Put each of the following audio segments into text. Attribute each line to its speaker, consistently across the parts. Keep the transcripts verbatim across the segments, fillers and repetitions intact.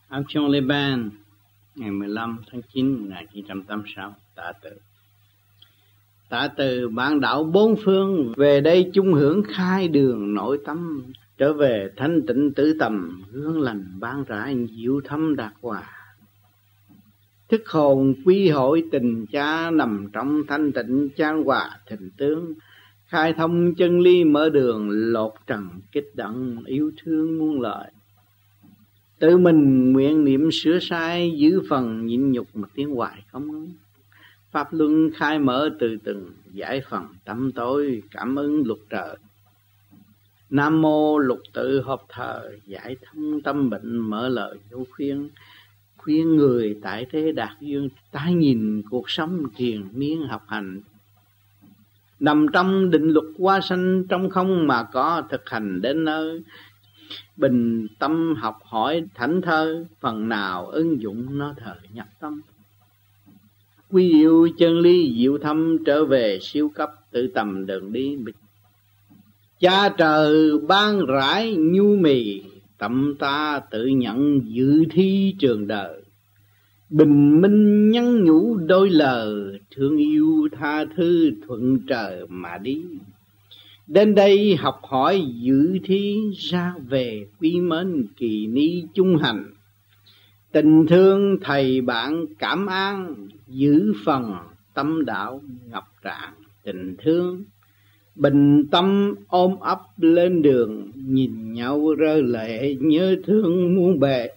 Speaker 1: Aix-en-les-Bains, ngày mười lăm tháng chín năm một nghìn chín trăm tám mươi sáu, tạ từ. Tạ từ bản đảo bốn phương, về đây chung hưởng khai đường nội tâm, trở về thanh tịnh tử tầm, hương lành ban rãi diệu thâm đạt hòa. Thức hồn quy hội tình cha, nằm trong thanh tịnh chan hòa thịnh tướng, khai thông chân lý mở đường, lột trần kích động yêu thương muôn lời. Tự mình nguyện niệm sửa sai, giữ phần nhịn nhục mà tiến hoài không ngừng. Pháp luân khai mở từ từng, giải phần tâm tối cảm ứng luật trời. Nam mô lục tự hợp thờ, giải thông tâm bệnh mở lời vô khuyên. Khuyên người tại thế đạt duyên, tái nhìn cuộc sống thiền miên học hành. Nằm trong định luật hóa sanh, trong không mà có thực hành đến nơi. Bình tâm học hỏi thảnh thơ, phần nào ứng dụng nó thời nhập tâm. Quy yêu chân lý diệu thâm, trở về siêu cấp tự tầm đường đi. Cha trời ban rãi nhu mì, tâm ta tự nhận dự thi trường đời. Bình minh nhắn nhủ đôi lời, thương yêu tha thứ thuận trời mà đi. Đến đây học hỏi dự thi, ra về quý mến kỳ ni chung hành. Tình thương thầy bạn cảm an, giữ phần tâm đạo ngập tràn tình thương. Bình tâm ôm ấp lên đường, nhìn nhau rơi lệ nhớ thương muôn bề.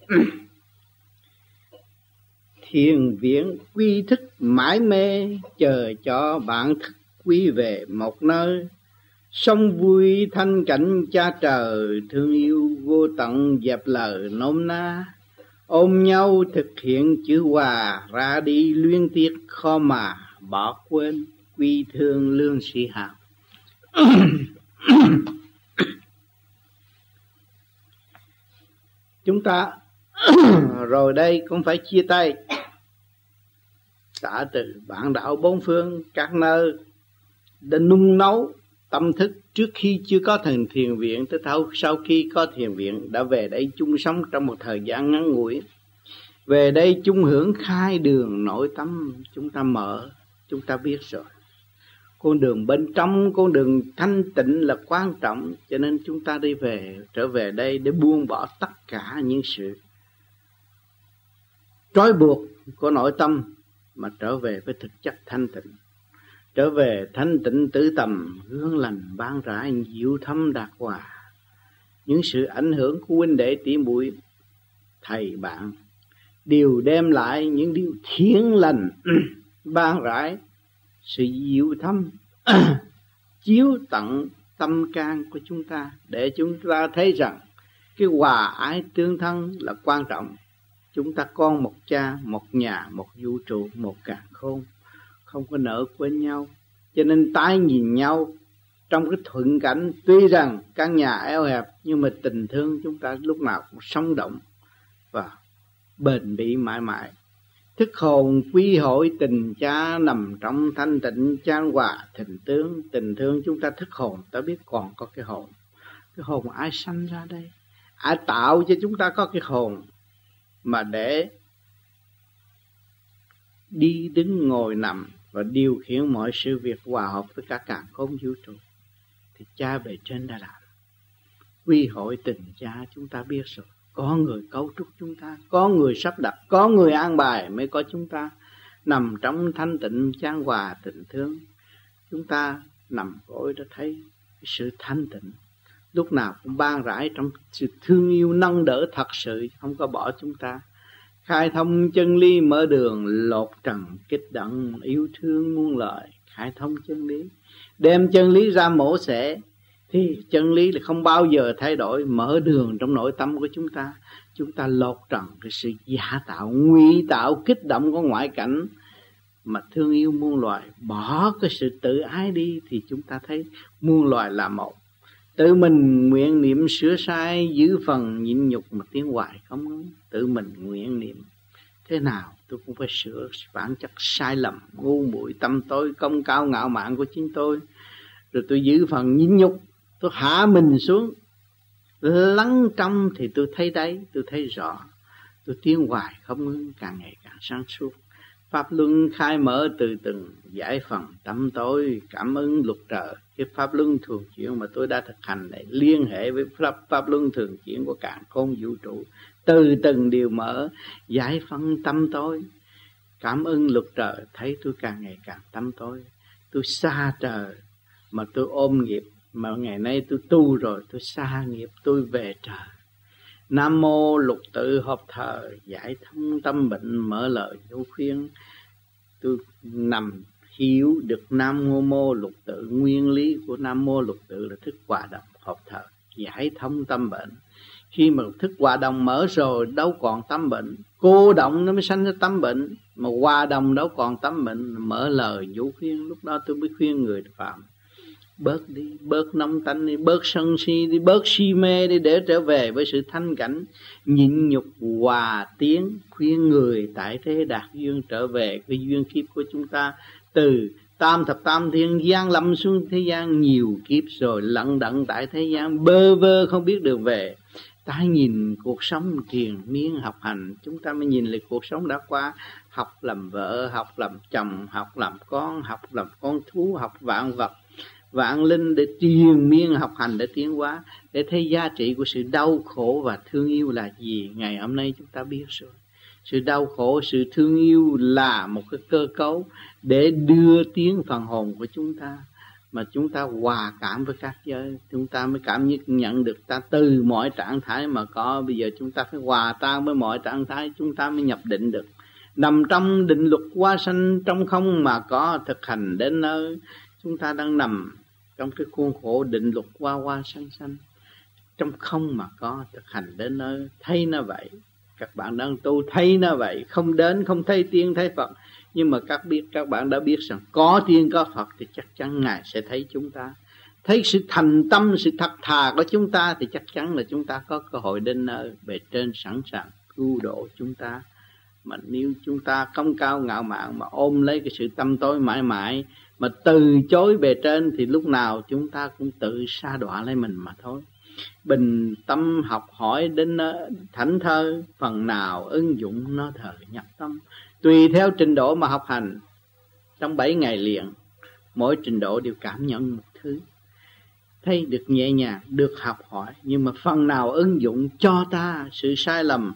Speaker 1: Thiền viện quy thức mãi mê, chờ cho bạn thức quy về một nơi. Sống vui thanh cảnh cha trời, thương yêu vô tận dẹp lời nôm na. Ôm nhau thực hiện chữ hòa, ra đi luyến tiếc khó mà bỏ quên, quy thương lương sĩ hào. Chúng ta rồi đây cũng phải chia tay. Tạ từ bản đảo bốn phương, các nơi đã nung nấu tâm thức trước khi chưa có thần thiền viện, tới thâu sau khi có thiền viện đã về đây chung sống trong một thời gian ngắn ngủi. Về đây chung hưởng khai đường nội tâm, chúng ta mở, chúng ta biết rồi. Con đường bên trong, con đường thanh tịnh là quan trọng, cho nên chúng ta đi về, trở về đây để buông bỏ tất cả những sự trói buộc của nội tâm mà trở về với thực chất thanh tịnh. Trở về thanh tịnh tử tầm, hương lành ban rãi diệu thâm đạt hòa. Những sự ảnh hưởng của huynh đệ tỷ muội, thầy bạn đều đem lại những điều thiện lành ban rãi sự diệu thâm chiếu tận tâm can của chúng ta, để chúng ta thấy rằng cái hòa ái tương thân là quan trọng. Chúng ta con một cha, một nhà, một vũ trụ, một càn khôn, không có nỡ quên nhau. Cho nên tái nhìn nhau trong cái thuận cảnh, tuy rằng căn nhà eo hẹp nhưng mà tình thương chúng ta lúc nào cũng sống động và bền bỉ mãi mãi. Thức hồn quy hội tình cha, nằm trong thanh tịnh chan hòa thịnh tướng. Tình thương chúng ta thức hồn, ta biết còn có cái hồn. Cái hồn ai sanh ra đây? Ai tạo cho chúng ta có cái hồn mà để đi đứng ngồi nằm và điều khiển mọi sự việc hòa hợp với cả càn khôn vũ trụ? Thì cha bề trên đã làm. Quy hội tình cha chúng ta biết rồi. Có người cấu trúc chúng ta, có người sắp đặt, có người an bài mới có chúng ta. Nằm trong thanh tịnh chan hòa tình thương, chúng ta nằm gối đã thấy sự thanh tịnh. Lúc nào cũng ban rãi trong sự thương yêu nâng đỡ thật sự, không có bỏ chúng ta. Khai thông chân lý mở đường, lột trần kích động yêu thương muôn lời. Khai thông chân lý, đem chân lý ra mổ xẻ, thì chân lý là không bao giờ thay đổi. Mở đường trong nội tâm của chúng ta, chúng ta lột trần cái sự giả tạo, nguy tạo, kích động của ngoại cảnh mà thương yêu muôn loài. Bỏ cái sự tự ái đi thì chúng ta thấy muôn loài là một. Tự mình nguyện niệm sửa sai, giữ phần nhịn nhục mà tiến hoài không ngừng. Tự mình nguyện niệm thế nào tôi cũng phải sửa bản chất sai lầm, ngu muội, tâm tối, công cao ngạo mạn của chính tôi. Rồi tôi giữ phần nhịn nhục, tôi hạ mình xuống, lắng trong thì tôi thấy đấy, tôi thấy rõ. tôi tiến hoài không ngưng, càng ngày càng sáng suốt. Pháp luân khai mở từ từng, giải phần tâm tối, cảm ứng luật trời. Cái pháp luân thường chuyển mà tôi đã thực hành này liên hệ với pháp, pháp luân thường chuyển của càn khôn vũ trụ, từ từng điều mở, giải phân tâm tối, cảm ứng luật trời. Thấy tôi càng ngày càng tâm tối, tôi xa trời mà tôi ôm nghiệp, mà ngày nay tôi tu rồi tôi xa nghiệp, tôi về trời. Nam mô lục tự hợp thờ, giải thông tâm bệnh, mở lời vô khuyên. Tôi nằm hiểu được Nam mô mô lục tự, nguyên lý của Nam mô lục tự là thức hòa đồng hợp thờ, giải thông tâm bệnh. Khi mà thức hòa đồng mở rồi đâu còn tâm bệnh, cô động nó mới sanh ra tâm bệnh, mà hòa đồng đâu còn tâm bệnh. Mở lời vũ khuyên, lúc đó tôi mới khuyên người phạm bớt đi, bớt nóng tánh đi, bớt sân si đi, bớt si mê đi, để trở về với sự thanh cảnh, nhịn nhục hòa tiến. Khuyên người tại thế đạt duyên trở về cái duyên kiếp của chúng ta, từ tam thập tam thiên giáng lâm xuống thế gian nhiều kiếp rồi, lận đận tại thế gian bơ vơ không biết đường về. Ta nhìn cuộc sống triền miên học hành, chúng ta mới nhìn lại cuộc sống đã qua. Học làm vợ, học làm chồng, học làm con, học làm con thú, học vạn vật vạn linh, để triền miên học hành, để tiến hóa, để thấy giá trị của sự đau khổ và thương yêu là gì. Ngày hôm nay chúng ta biết rồi, sự đau khổ, sự thương yêu là một cái cơ cấu để đưa tiến phần hồn của chúng ta. Mà chúng ta hòa cảm với các giới, chúng ta mới cảm nhận được ta từ mọi trạng thái mà có. Bây giờ chúng ta phải hòa tan với mọi trạng thái, chúng ta mới nhập định được. Nằm trong định luật hóa sanh, trong không mà có, thực hành đến nơi. Chúng ta đang nằm trong cái khuôn khổ định luật hoa hoa sanh sanh, trong không mà có, thực hành đến nơi. Thấy nó vậy, các bạn đang tu thấy nó vậy, không đến không thấy tiên thấy Phật. Nhưng mà các biết các bạn đã biết rằng có tiên có Phật thì chắc chắn Ngài sẽ thấy chúng ta. Thấy sự thành tâm, sự thật thà của chúng ta thì chắc chắn là chúng ta có cơ hội đến nơi bề trên sẵn sàng cứu độ chúng ta. Mà nếu chúng ta cống cao ngạo mạn mà ôm lấy cái sự tâm tối mãi mãi, mà từ chối bề trên, thì lúc nào chúng ta cũng tự sa đọa lấy mình mà thôi. Bình tâm học hỏi đến thảnh thơ, phần nào ứng dụng nó thời nhập tâm. Tùy theo trình độ mà học hành, trong bảy ngày liền, mỗi trình độ đều cảm nhận một thứ. Thấy được nhẹ nhàng, được học hỏi, nhưng mà phần nào ứng dụng cho ta sự sai lầm,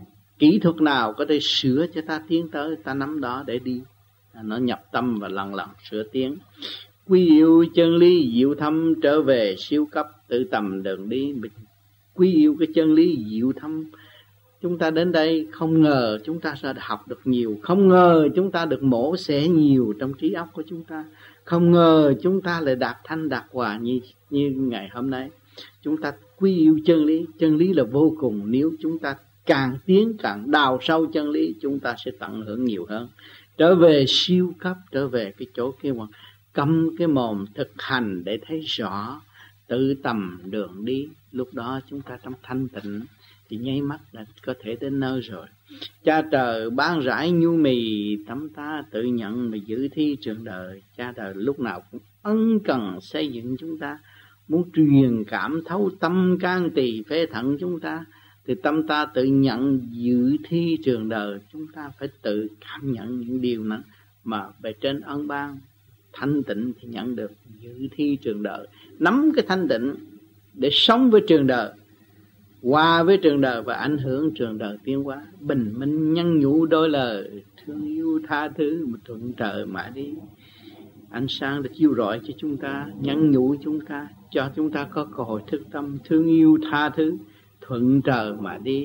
Speaker 1: kỹ thuật nào có thể sửa cho ta tiến tới, ta nắm đó để đi. Nó nhập tâm và lần lần sửa tiến. Quý yêu chân lý diệu thâm, trở về siêu cấp tự tầm đường đi. Quý yêu cái chân lý diệu thâm. Chúng ta đến đây không ngờ chúng ta sẽ học được nhiều, không ngờ chúng ta được mổ xẻ nhiều trong trí óc của chúng ta, không ngờ chúng ta lại đạt thanh đạt hòa như, như ngày hôm nay. Chúng ta quý yêu chân lý, chân lý là vô cùng. Nếu chúng ta càng tiến càng đào sâu chân lý, chúng ta sẽ tận hưởng nhiều hơn. Trở về siêu cấp, trở về cái chỗ kia mà câm cái mồm thực hành để thấy rõ, tự tầm đường đi. Lúc đó chúng ta trong thanh tịnh thì nháy mắt đã có thể đến nơi rồi. Cha trời ban rãi nhu mì, tấm ta tự nhận mà giữ thi trường đời. Cha trời lúc nào cũng ân cần xây dựng chúng ta, muốn truyền cảm thấu tâm can tỳ phế thận chúng ta, thì tâm ta tự nhận giữ thi trường đời. Chúng ta phải tự cảm nhận những điều này mà bề trên ân ban. Thanh tịnh thì nhận được giữ thi trường đời, nắm cái thanh tịnh để sống với trường đời, hòa với trường đời và ảnh hưởng trường đời tiến hóa. Bình minh nhân nhủ đôi lời, thương yêu tha thứ mà thuận trời mà đi. Ánh sáng được chiếu rọi cho chúng ta, nhắn nhủ chúng ta, cho chúng ta có cơ hội thức tâm, thương yêu tha thứ, thuận trời mà đi.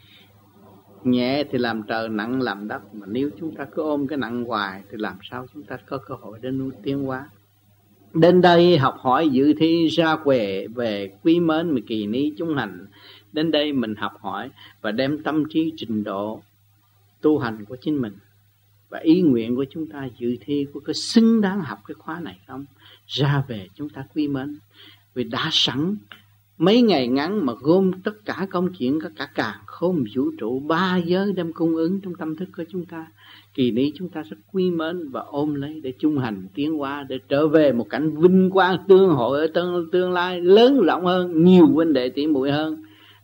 Speaker 1: Nhẹ thì làm trời, nặng làm đất. Mà nếu chúng ta cứ ôm cái nặng hoài thì làm sao chúng ta có cơ hội để nuôi tiến hóa. Đến đây học hỏi dự thi ra quề về quý mến mà kỳ ní chúng hành. Đến đây mình học hỏi và đem tâm trí trình độ tu hành của chính mình và ý nguyện của chúng ta dự thi có cái xứng đáng học cái khóa này không. Ra về chúng ta quý mến, vì đã sẵn mấy ngày ngắn mà gom tất cả công chuyện có cả càn khôn vũ trụ ba giới đem cung ứng trong tâm thức của chúng ta. Kỳนี้chúng ta sẽ quý mến và ôm lấy để chung hành tiến hóa, để trở về một cảnh vinh quang tương hội ở tương, tương lai lớn rộng hơn, nhiều huynh đệ tỷ muội hơn.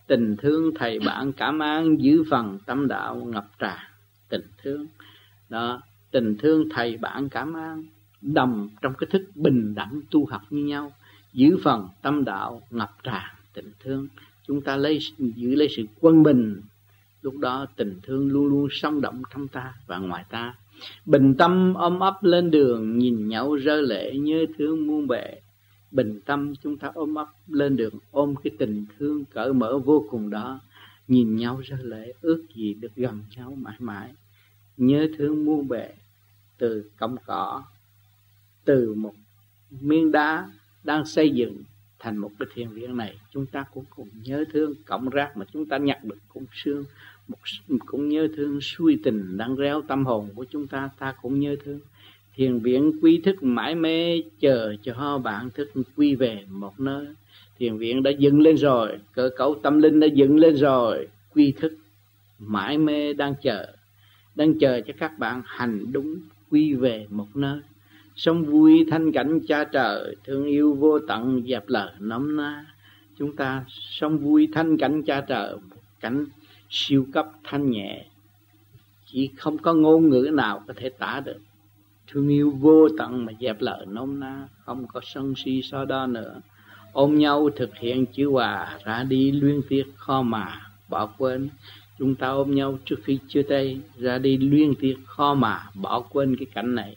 Speaker 1: Tình thương thầy bạn cảm ơn giữ phần tâm đạo ngập tràn. Tình thương đó, tình thương thầy bạn cảm ơn, đồng trong cái thức bình đẳng tu học như nhau, giữ phần tâm đạo ngập tràn tình thương. Chúng ta lấy giữ lấy sự quân bình, lúc đó tình thương luôn luôn sống động trong ta và ngoài ta. Bình tâm ôm ấp lên đường, nhìn nhau rơi lệ nhớ thương muôn bề. Bình tâm chúng ta ôm ấp lên đường, ôm cái tình thương cởi mở vô cùng đó, nhìn nhau rơi lệ, ước gì được gần nhau mãi mãi. Nhớ thương muôn bề, từ cọng cỏ, từ một miếng đá đang xây dựng thành một cái thiền viện này, chúng ta cũng cùng nhớ thương. Cọng rác mà chúng ta nhặt được cũng sương, một cũng nhớ thương. Suy tình đang réo tâm hồn của chúng ta, ta cũng nhớ thương. Thiền viện quy thức mãi mê, chờ cho bạn thức quy về một nơi. Thiền viện đã dựng lên rồi, cơ cấu tâm linh đã dựng lên rồi, quy thức mãi mê đang chờ, đang chờ cho các bạn hành đúng quy về một nơi. Sống vui thanh cảnh cha trời, thương yêu vô tận dẹp lời nôm na. Chúng ta sống vui thanh cảnh cha trời, một cảnh siêu cấp thanh nhẹ, chỉ không có ngôn ngữ nào có thể tả được. Thương yêu vô tận mà dẹp lời nôm na, không có sân si so đo nữa. Ôm nhau thực hiện chữ hòa, ra đi luyến tiếc khó mà bỏ quên. Chúng ta ôm nhau trước khi chia tay, ra đi luyến tiếc khó mà bỏ quên cái cảnh này.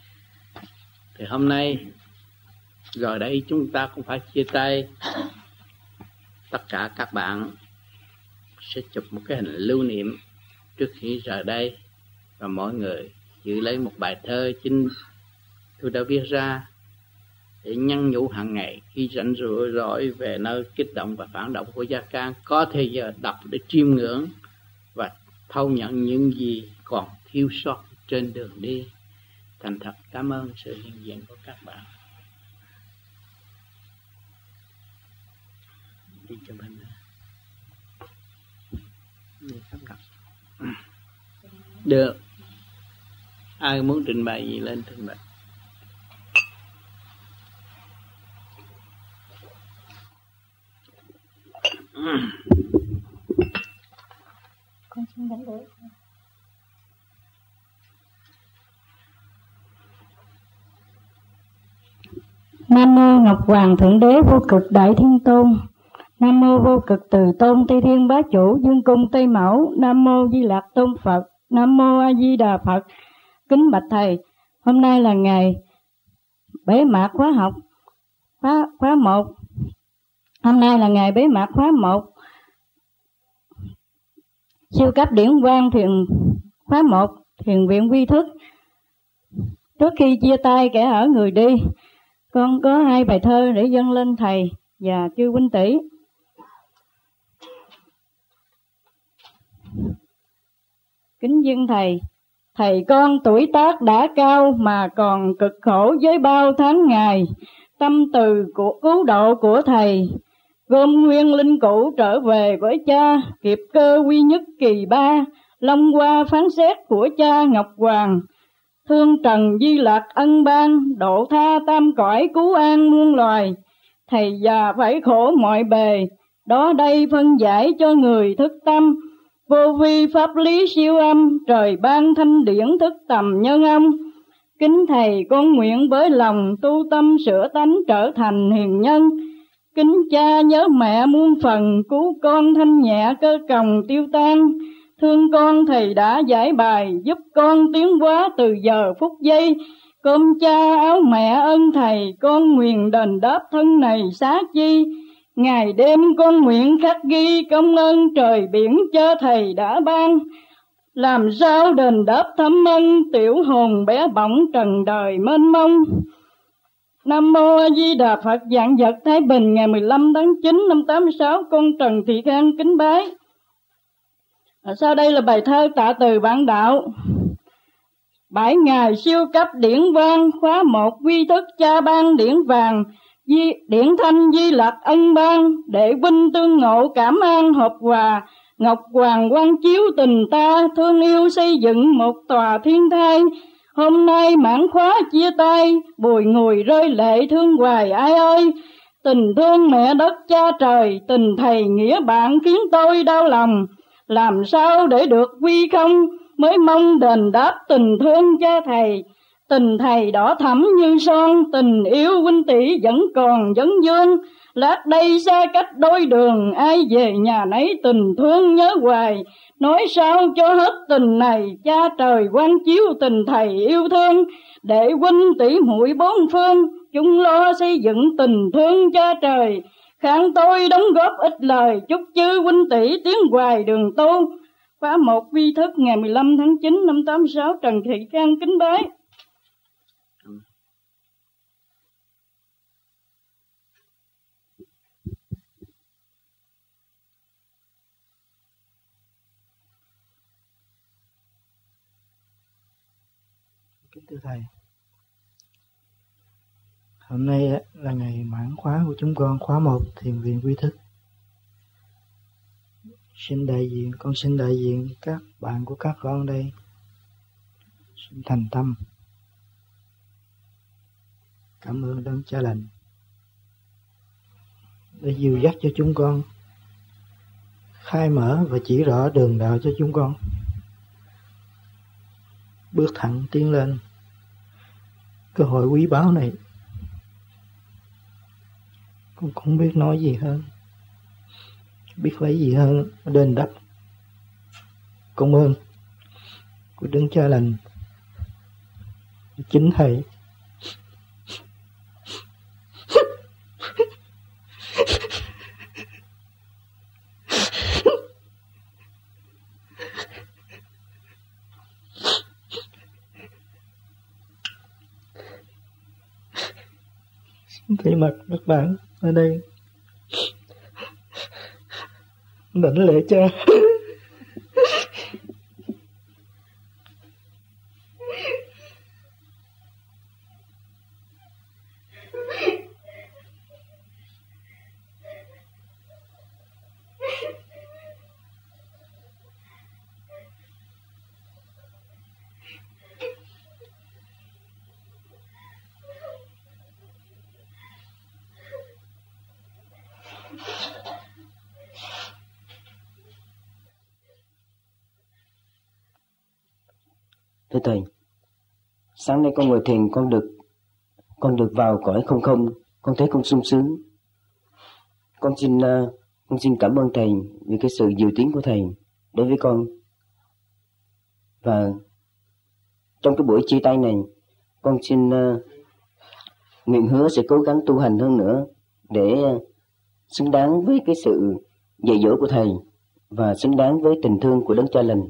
Speaker 1: Thì hôm nay rồi đây chúng ta cũng phải chia tay. Tất cả các bạn sẽ chụp một cái hình lưu niệm trước khi rời đây, và mỗi người giữ lấy một bài thơ chính tôi đã viết ra để nhắn nhủ hàng ngày khi rảnh rỗi rỗi về nơi kích động và phản động của Gia Can, có thời giờ đọc để chiêm ngưỡng và thâu nhận những gì còn thiếu sót trên đường đi. Thành thật cảm ơn sự hiện diện của các bạn. Đi cho mình đi sắp gặp. Được. Ai muốn trình bày gì lên trình bày.
Speaker 2: Con xin đánh đổi. Nam mô Ngọc Hoàng Thượng Đế Vô Cực Đại Thiên Tôn. Nam mô Vô Cực Từ Tôn Tây Thiên Bá Chủ Dương Cung Tây Mẫu. Nam mô Di Lạc Tôn Phật. Nam mô A Di Đà Phật. Kính bạch thầy, hôm nay là ngày bế mạc khóa học khóa khóa một. Hôm nay là ngày bế mạc khóa một siêu cấp điển quang thiền khóa một thiền viện Quy Thức. Trước khi chia tay kẻ ở người đi, con có hai bài thơ để dâng lên thầy và chư huynh tỷ. Kính dâng thầy, thầy con tuổi tác đã cao mà còn cực khổ với bao tháng ngày. Tâm từ của cứu độ của thầy, gom nguyên linh cũ trở về với cha, kịp cơ quy nhất kỳ ba, long hoa phán xét của cha Ngọc Hoàng. Thương trần di lạc ân ban, độ tha tam cõi cứu an muôn loài. Thầy già phải khổ mọi bề, đó đây phân giải cho người thức tâm. Vô vi pháp lý siêu âm, trời ban thanh điển thức tầm nhân âm. Kính thầy con nguyện với lòng tu tâm sửa tánh trở thành hiền nhân. Kính cha nhớ mẹ muôn phần, cứu con thanh nhẹ cơ còng tiêu tan. Thương con thầy đã giải bài, giúp con tiến hóa từ giờ phút giây. Cơm cha áo mẹ ơn thầy, con nguyện đền đáp thân này xá chi. Ngày đêm con nguyện khắc ghi, công ơn trời biển cho thầy đã ban. Làm sao đền đáp thấm ân, tiểu hồn bé bỏng trần đời mênh mông. Nam mô A Di Đà Phật. Vạn vật Thái Bình, ngày mười lăm tháng chín năm tám mươi sáu, con Trần Thị Khang kính bái. À, sau đây là bài thơ tạ từ bản đạo. Bảy ngày siêu cấp điển quang, khóa một quy thức cha ban điển vàng. Di, điển thanh di lạc ân ban, để vinh tương ngộ cảm an hợp hòa. Ngọc Hoàng quang chiếu tình ta, thương yêu xây dựng một tòa thiên thai. Hôm nay mãn khóa chia tay, bùi ngùi rơi lệ thương hoài ai ơi. Tình thương mẹ đất cha trời, tình thầy nghĩa bạn khiến tôi đau lòng. Làm sao để được quy không, mới mong đền đáp tình thương cha thầy. Tình thầy đỏ thẫm như son, tình yêu huynh tỷ vẫn còn vấn vương. Lát đây xa cách đôi đường, ai về nhà nấy tình thương nhớ hoài. Nói sao cho hết tình này, cha trời quang chiếu tình thầy yêu thương. Để huynh tỷ muội bốn phương, chung lo xây dựng tình thương cha trời. Khang tôi đóng góp ít lời, chúc chư huynh tỷ tiến hoài đường tu. Khóa một vi thức ngày mười lăm tháng chín năm tám sáu, Trần Thị Khang kính bái.
Speaker 3: Kính thưa Thầy, hôm nay là ngày mãn khóa của chúng con, khóa một thiền viện Quy Thức. Xin đại diện, con xin đại diện các bạn của các con đây, xin thành tâm cảm ơn Đấng Cha Lành đã dìu dắt cho chúng con, khai mở và chỉ rõ đường đạo cho chúng con bước thẳng tiến lên cơ hội quý báu này. Con không biết nói gì hơn, biết lấy gì hơn đền đáp công ơn của Đấng Cha Lành, chính Thầy. Thay mặt các bạn ở đây đảnh lễ cha.
Speaker 4: Thưa Thầy, sáng nay con ngồi thiền, con được con được vào cõi không không, con thấy con sung sướng. Con xin uh, con xin cảm ơn Thầy vì cái sự dìu tiến của Thầy đối với con. Và trong cái buổi chia tay này, con xin uh, nguyện hứa sẽ cố gắng tu hành hơn nữa để uh, xứng đáng với cái sự dạy dỗ của Thầy và xứng đáng với tình thương của Đấng Cha Lành.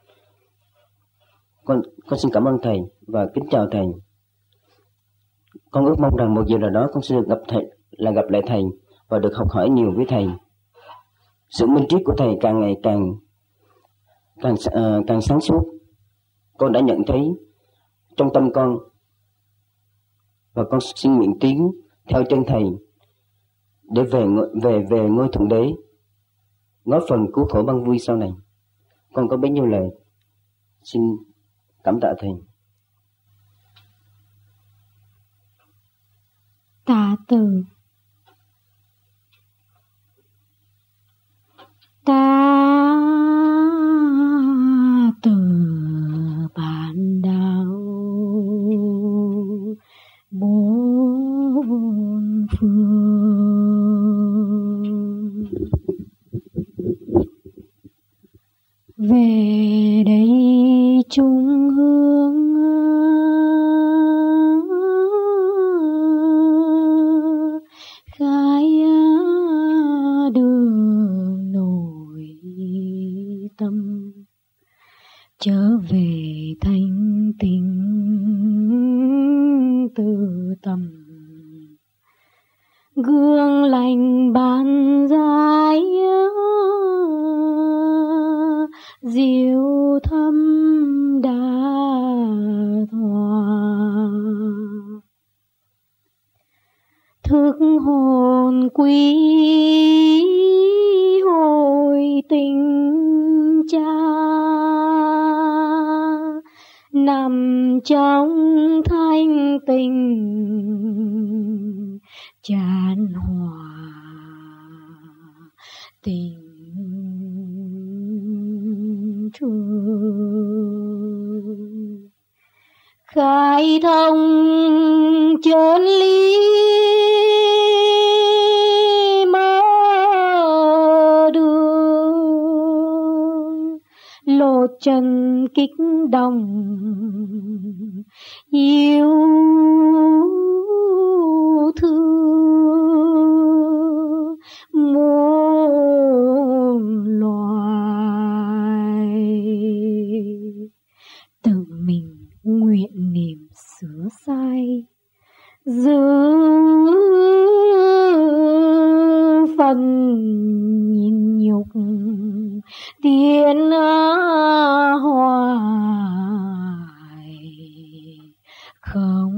Speaker 4: Con, con xin cảm ơn Thầy và kính chào Thầy. Con ước mong rằng một giờ nào đó con sẽ được gặp Thầy, là gặp lại Thầy và được học hỏi nhiều với Thầy. Sự minh triết của Thầy càng ngày càng càng uh, càng sáng suốt. Con đã nhận thấy trong tâm con, và con xin nguyện tiến theo chân Thầy để về về về ngôi Thượng Đế, góp phần cứu khổ bằng vui sau này. Con có bấy nhiêu lời, xin cảm tạ Thầy.
Speaker 5: Tạ từ. Ta từ bản đạo bốn phương, về đây chung hướng khai đường nội tâm, trở về thanh tịnh từ tâm, gương lành ban giải diệu thâm đa thoa, thức hồn quý hồi tình cha, nằm trong thanh tình chan hòa tình thương, khai thông chân lý mở đường, lộ chân kích động yêu thương muôn loài. Tự mình nguyện niệm sửa sai, giữ phần nhìn nhục tiến hoài không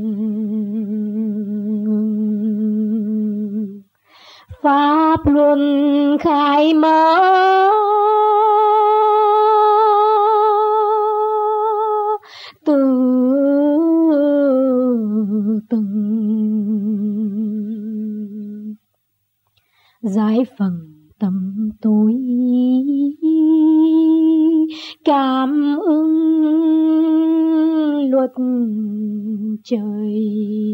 Speaker 5: ngừng. Pháp luân khai mở từ từng, giải phần tâm tối cảm ứng luật trời.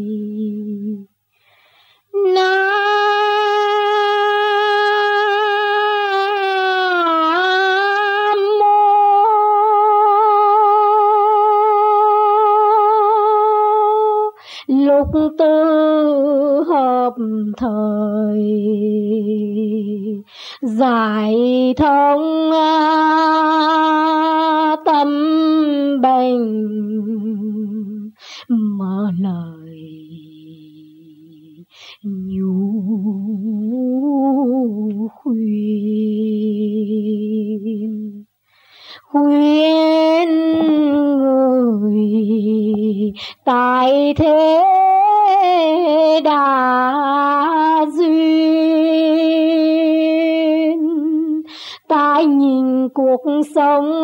Speaker 5: Nam mô lục tư hợp thời, giải thông tâm bệnh, mở lời nhu khuyên, khuyên người tại thế đã duyên, tại nhìn cuộc sống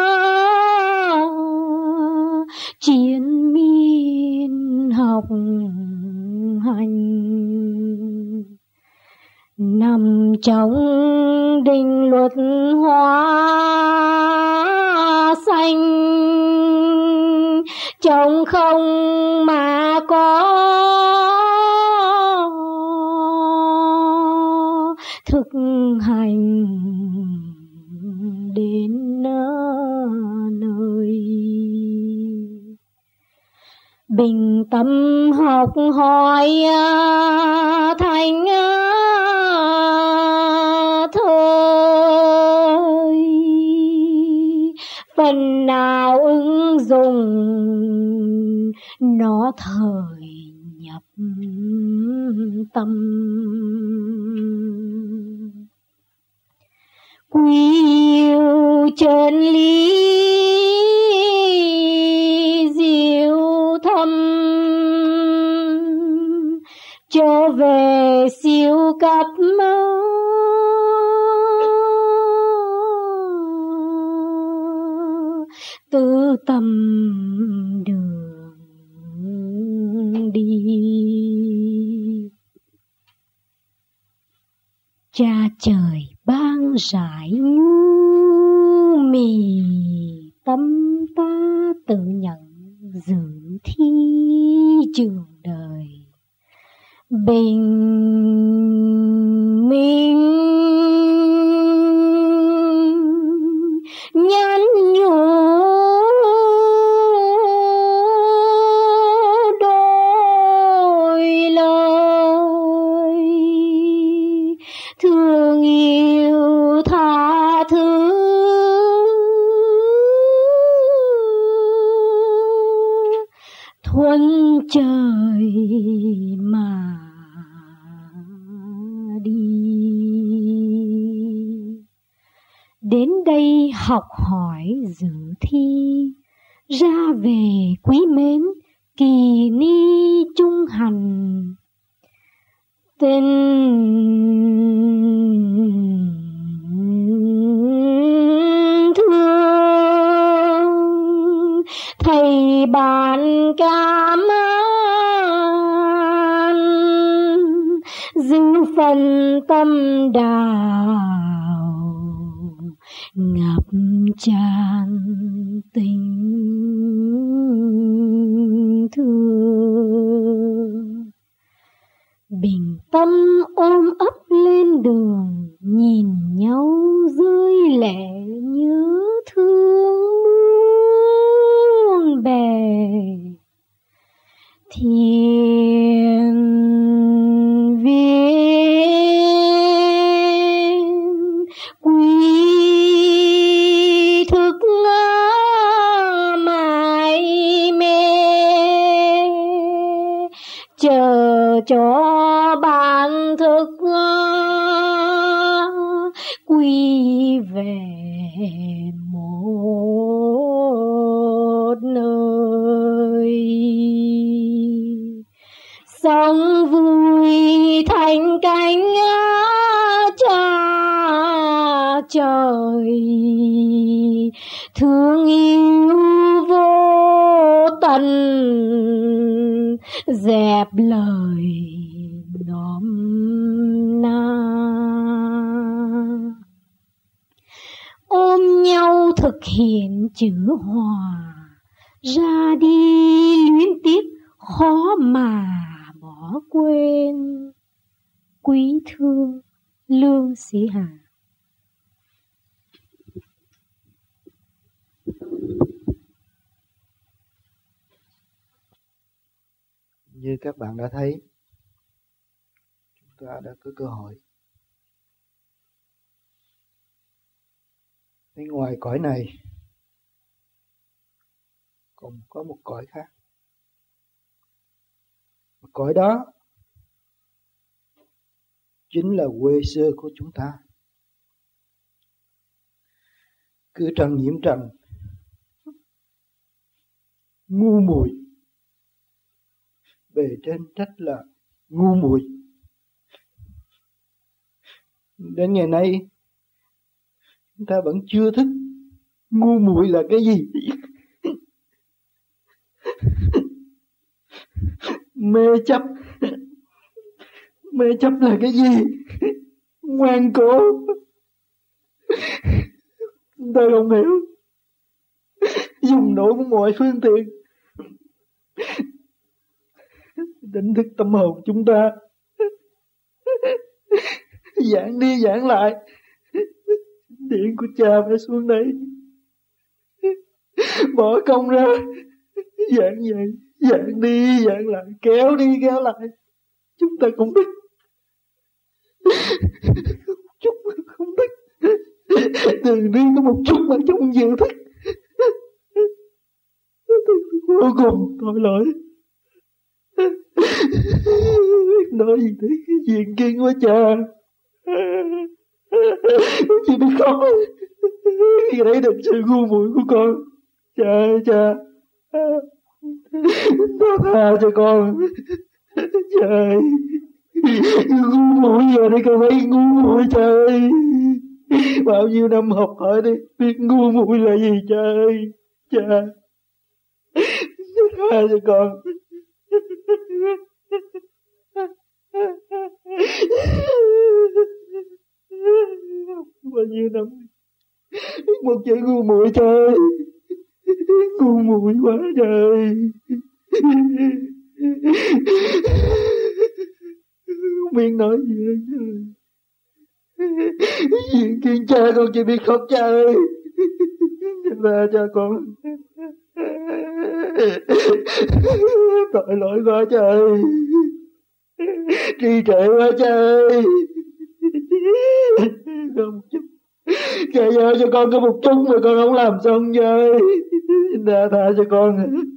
Speaker 5: chiến miên học hành, nằm trong định luật hóa xanh, trong không mà có thực hành đến nơi. Bình tâm học hỏi thành thời, phần nào ứng dụng nó thời nhập tâm. Quy yêu chân lý diệu thâm, trở về siêu cấp tư tâm đường đi. Cha trời ban rải nhu mì, tâm ta tự nhận dự thi trường đời. Bình minh nhắn nhủ đôi lời, thương yêu tha thứ thuận trời mà đi. Đến đây học hỏi dự thi, ra về quý mến kỳ ni trung hành. Tình thương thầy bạn cảm ơn, phân tâm đào, ngập tràn tình thương. Bình tâm ôm ấp lên đường, nhìn nhau rơi lệ nhớ thương muôn bề. Thiên viên quy thức mãi mê, chờ cho bản thức quy về một nơi. Sống vui thành cánh cha trời, thương yêu vô tận, dẹp lời nôm na. Ôm nhau thực hiện chữ hòa, ra đi luyến tiếc khó mà bỏ quên. Quý thương Lương Sĩ Hà.
Speaker 3: Như các bạn đã thấy, chúng ta đã có cơ hội bên ngoài cõi này còn có một cõi khác. Cõi đó chính là quê xưa của chúng ta. Cứ trần nhiễm trần, ngu muội, bề trên trách là ngu muội. Đến ngày nay chúng ta vẫn chưa thức ngu muội là cái gì. Mê chấp, mê chấp là cái gì? Ngoan cố, tôi không hiểu. Dùng đủ mọi phương tiện đánh thức tâm hồn chúng ta, giảng đi giảng lại. Điện của cha phải xuống đây, bỏ công ra giảng vậy, giảng đi giảng lại, kéo đi kéo lại. Chúng ta cũng biết, chút không biết, đường đi có một chút mà trong dự thức. Vô cùng tội lỗi. Nói gì thế, diện kiên quá cha. Chỉ biết khóc khi thấy được sự ngu muội của con. Cha ơi cha, tha cho con. Cha ơi, ngu muội giờ đây con thấy ngu muội cha ơi. Bao nhiêu năm học hỏi đi, biết ngu muội là gì cha ơi. Cha, tha cho con. Bao nhiêu năm một chữ ngu muội trời, ngu muội quá trời. Không biết nói gì hết trời. Diện kiên cha, con chỉ biết khóc cha ơi. Tha cho con. Tội lỗi quá trời, trì trệ quá trời. Không chút kể giờ cho con có một chút mà con không làm xong rồi. Đã tha cho con.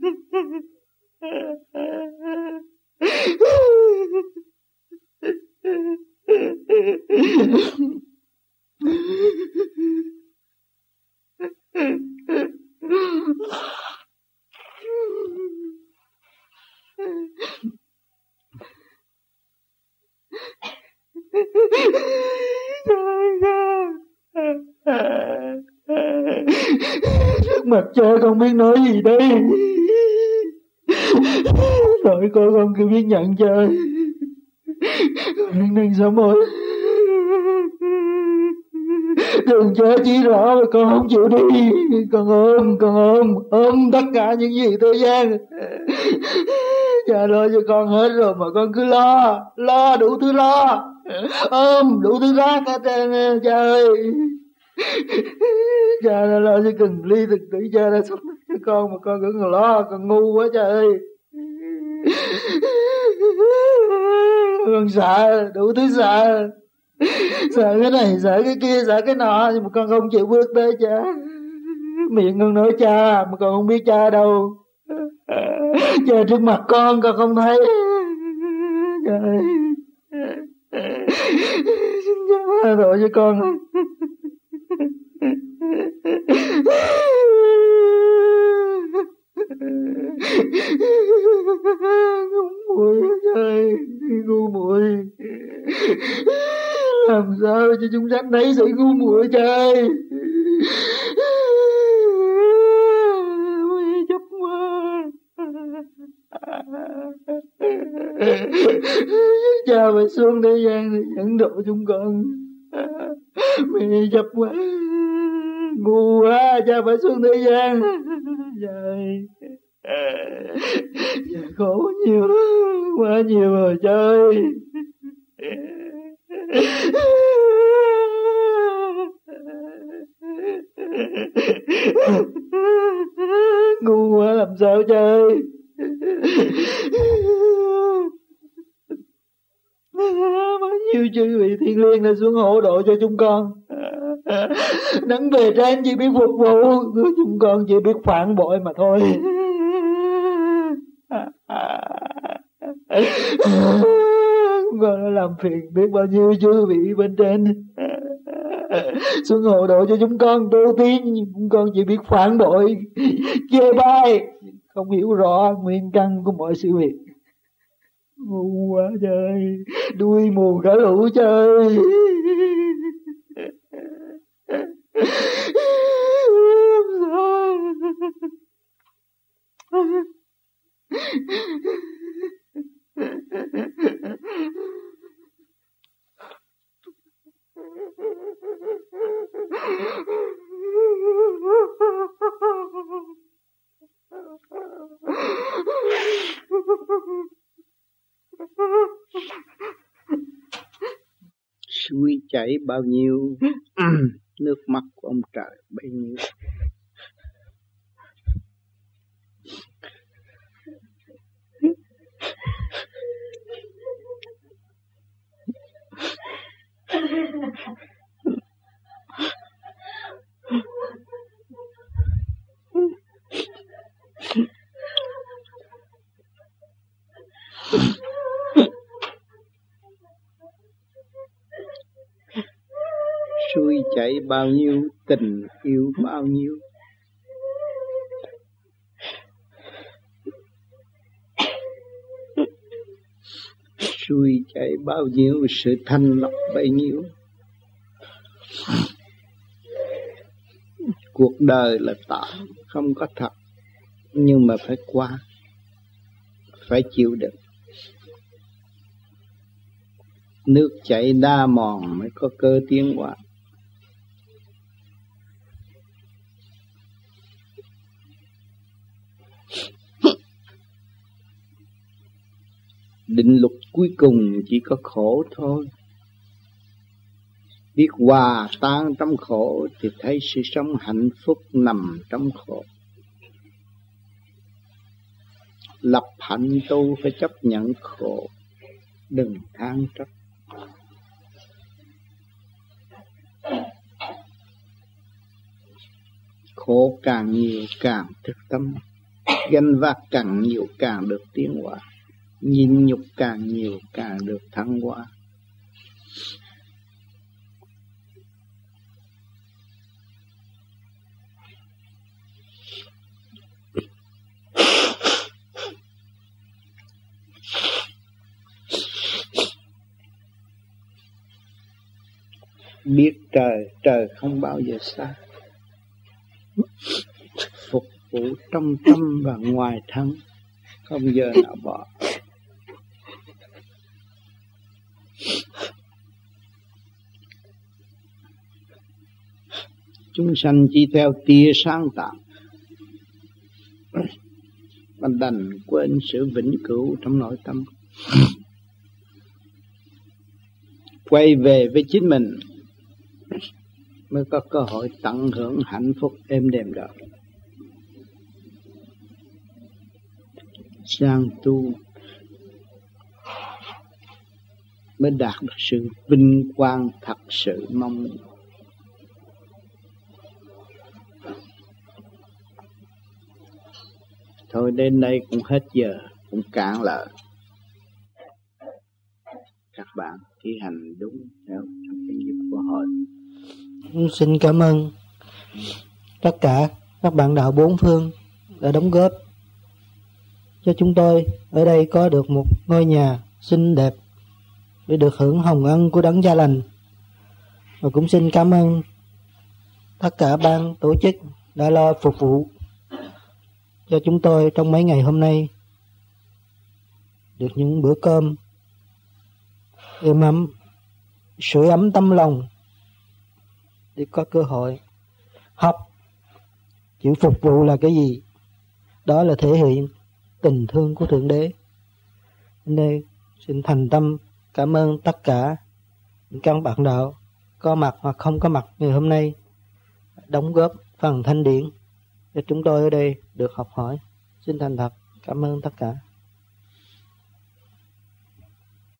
Speaker 3: Trước mặt cha con biết nói gì đây. Tội con, con cứ biết nhận chơi. nâng nâng sớm ơi, đừng cho chỉ rõ mà con không chịu đi. Con ôm, con ôm, ôm tất cả những gì thế gian. Cha lo cho con hết rồi mà con cứ lo, lo đủ thứ lo, ôm đủ thứ rác hết trơn. Cha ơi, cha đã lo cho từng ly từng tí, cha đã sống cho con mà con cứ lo, con ngu quá cha ơi. Con sợ, đủ thứ sợ, sợ cái này, sợ cái kia, sợ cái nọ, nhưng mà con không chịu bước tới cha. Miệng con nói cha mà con không biết cha đâu. Cha trước mặt con, con không thấy. Trời, xin cha rồi cho con. Ngu muội trời, ngu muội. Làm sao cho chúng sanh thấy sự ngu muội trời. Chấp mơ. Cha phải xuống thế gian để dẫn độ chúng con. Mẹ chấp quá, ngu quá, cha phải xuống thế gian. Trời, cha khổ nhiều lắm, quá nhiều rồi cha ơi. Ngu quá làm sao cha ơi. Bao nhiêu chư vị thiên liêng đã xuống hộ độ cho chúng con. Đấng về trên chỉ biết phục vụ, chúng con chỉ biết phản bội mà thôi. Chúng con đã làm phiền biết bao nhiêu chư vị bên trên xuống hộ độ cho chúng con tu tiến, nhưng chúng con chỉ biết phản bội, chê bai, không hiểu rõ nguyên căn của mọi sự việc. Ngu quá trời, đuôi mù cả lũ trời.
Speaker 1: Suối chảy bao nhiêu, nước mắt của ông trời bấy nhiêu. Suối chảy bao nhiêu, tình yêu bao nhiêu. Suối chảy bao nhiêu, sự thanh lọc bấy nhiêu. Cuộc đời là tạm, không có thật, nhưng mà phải qua, phải chịu đựng. Nước chảy đa mòn mới có cơ tiến hóa. Định luật cuối cùng chỉ có khổ thôi. Biết hòa tan trong khổ thì thấy sự sống hạnh phúc nằm trong khổ. Lập hạnh tu phải chấp nhận khổ, đừng than trách. Khổ càng nhiều càng thức tâm, gánh vác càng nhiều càng được tiến hóa, nhịn nhục càng nhiều càng được thăng hoa. Biết trời, trời không bao giờ xa. Phục vụ trong tâm và ngoài thân, không giờ nào bỏ. Chúng sanh chỉ theo tia sáng tạm, mà đành quên sự vĩnh cửu trong nội tâm. Quay về với chính mình mới có cơ hội tận hưởng hạnh phúc êm đềm đó. Sang tu mới đạt được sự vinh quang thật sự mong muốn. Thôi đến đây cũng hết giờ, cũng cạn lời. Các bạn thi hành đúng theo trong cái nghiệp của hội.
Speaker 3: Xin cảm ơn tất cả các bạn đạo bốn phương đã đóng góp cho chúng tôi ở đây có được một ngôi nhà xinh đẹp để được hưởng hồng ân của Đấng Cha Lành. Và cũng xin cảm ơn tất cả ban tổ chức đã lo phục vụ cho chúng tôi trong mấy ngày hôm nay được những bữa cơm êm ấm, sưởi ấm tâm lòng để có cơ hội học. Chữ phục vụ là cái gì? Đó là thể hiện tình thương của Thượng Đế. Nên xin thành tâm cảm ơn tất cả những các bạn đạo có mặt hoặc không có mặt ngày hôm nay đóng góp phần thanh điển để chúng tôi ở đây được học hỏi. Xin thành thật cảm ơn tất cả.